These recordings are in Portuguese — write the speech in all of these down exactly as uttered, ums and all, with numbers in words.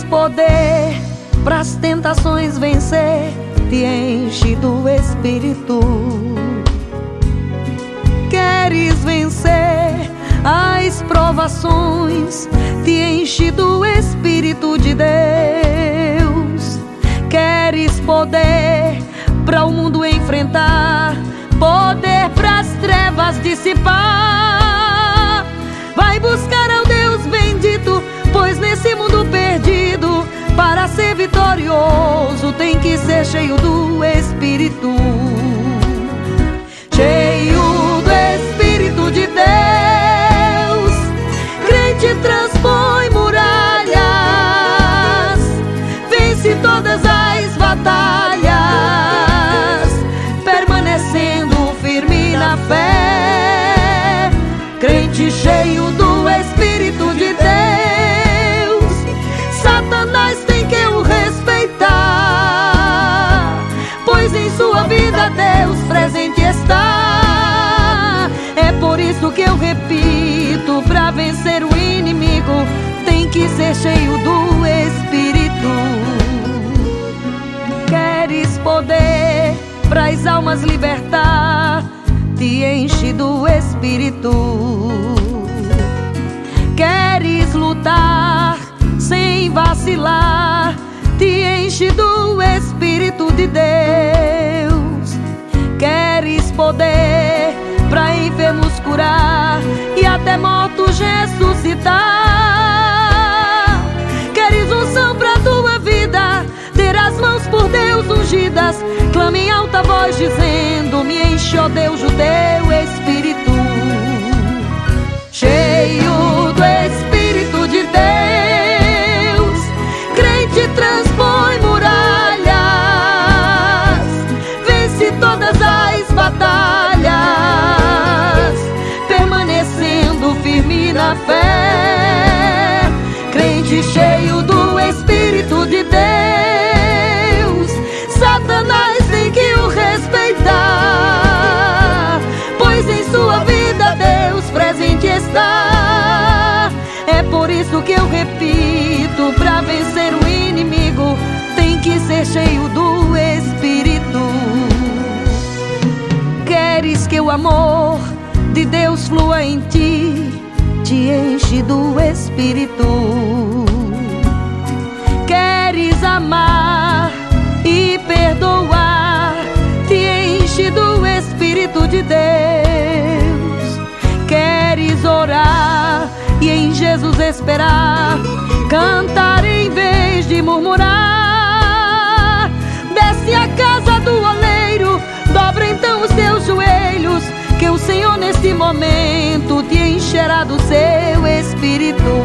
poder pras tentações vencer, te enche do Espírito. Queres vencer as provações, te enche do Espírito de Deus. Queres poder para o mundo enfrentar, poder pras trevas dissipar. Vai buscar ao Deus bendito, pois nesse mundo perdido, para ser vitorioso, tem que ser cheio do Espírito. Cheio do Espírito de Deus, crente transpõe muralhas, vence todas as batalhas, permanecendo firme na fé. Crente cheio do Espírito de Deus, Satanás tem que o respeitar, pois em sua vida Deus presente está. É por isso que eu repito, pra vencer o inimigo, tem que ser cheio do Espírito. Queres poder pras almas libertar, te enche do Espírito. Queres lutar sem vacilar, te enche do Espírito de Deus. Queres poder pra enfermos curar e até mortos ressuscitar. Queres unção pra tua vida, ter as mãos por Deus ungidas. Clame em alta voz dizendo: me enche, ó Deus, o teu Espírito. Cheio do Espírito de Deus, crente transpõe muralhas, vence todas as batalhas, permanecendo firme na fé. Crente cheio do Espírito de Deus, Satanás tem que o respeitar, pois em sua vida Deus presente está. É por isso que eu repito, pra vencer o inimigo, tem que ser cheio do Espírito. Queres que o amor de Deus flua em ti, te enche do Espírito. Queres amar e perdoar, te enche do Espírito de Deus. Queres orar e em Jesus esperar, cantar em vez de murmurar. Desce à casa do oleiro, dobra então os teus joelhos, que o Senhor nesse momento te encherá do seu Espírito.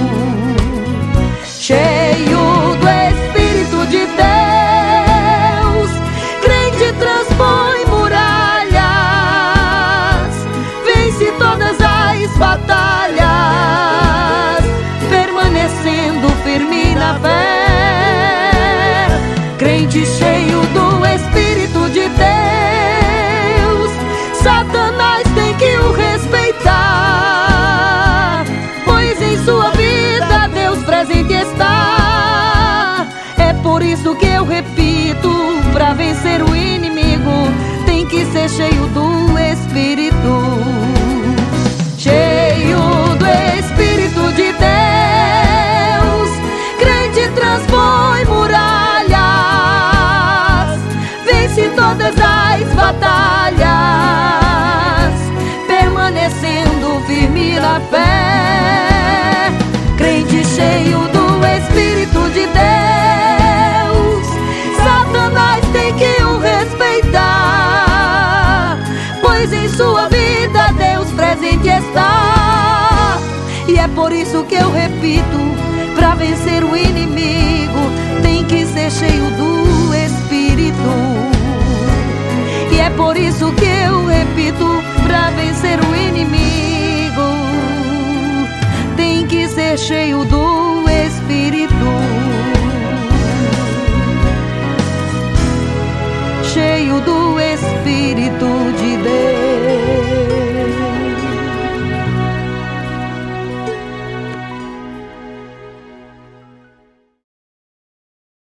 Cheio do Espírito de Deus, crente transpõe muralhas, vence todas as batalhas, permanecendo firme na fé. Crente cheio do Espírito de Deus, Satanás tem que o respeitar, pois em sua vida Deus presente está. É por isso que eu repito, pra vencer o inimigo, tem que ser cheio do Espírito. Cheio do Espírito de Deus, crente transpõe muralhas, vence todas as batalhas, permanecendo firme na fé. Crente cheio do Espírito de Deus, Satanás tem que o respeitar, pois em sua vida Deus presente está. E é por isso que eu repito, pra vencer o inimigo, tem que ser cheio do Espírito. E é por isso que eu repito, pra vencer o inimigo, tem que ser cheio do Espírito.